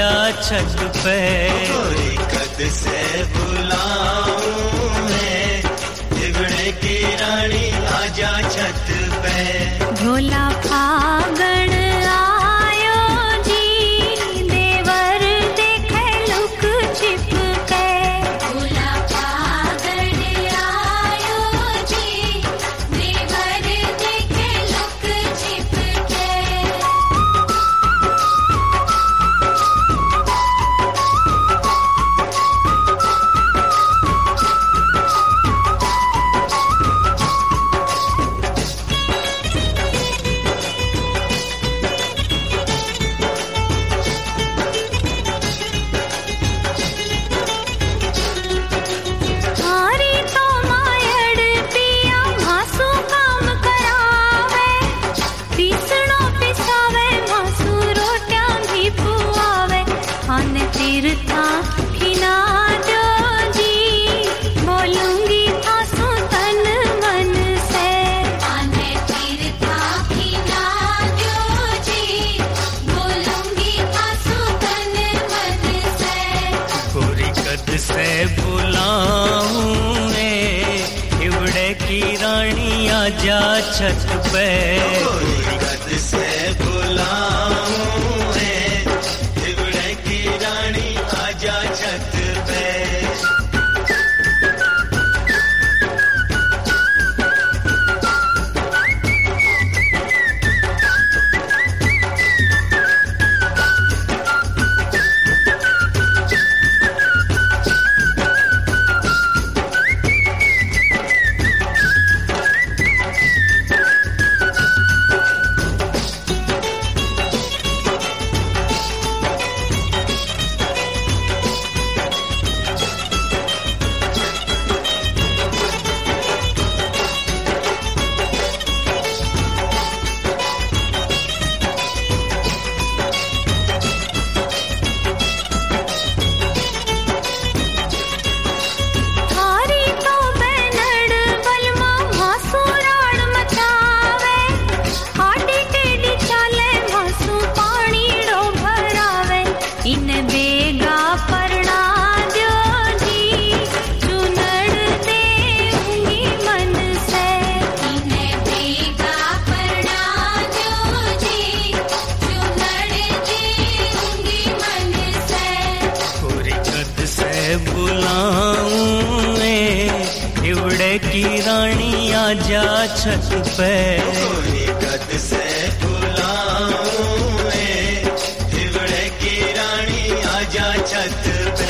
आजा छत पे। गोरी कद से बुलाऊं मैं, हिवड़े की रानी आजा छत पे। झोला फागण आयो जी, देवर देखे लुक छिप के। झोला फागण आयो जी, देवर देखे लुक छिप के। से बुलाऊं हिवड़े की रानी आजा छत पे। गोरी कद से बुलाऊं हिवड़े की रानी आजा छत पे। बुलाऊं हिवड़े की रानी आजा छत पे। गोरी कद से बुलाऊं हिवड़े की रानी आजा छत पे।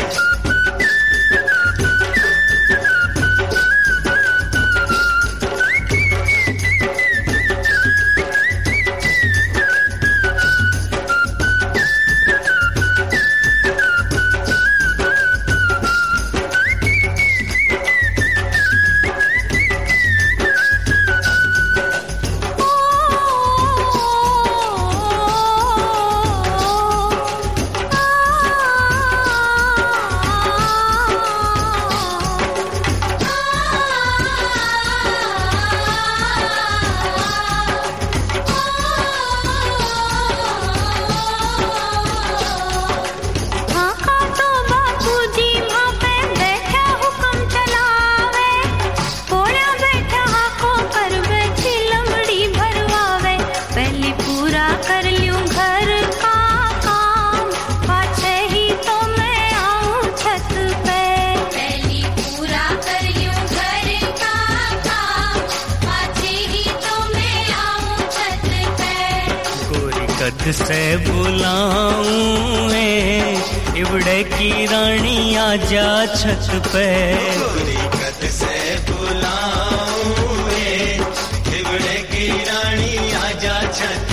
कद से बुलाऊं हिवड़े की रानी आजा छत पे। गोरी कद से बुलाऊं हिवड़े की रानी आजा छत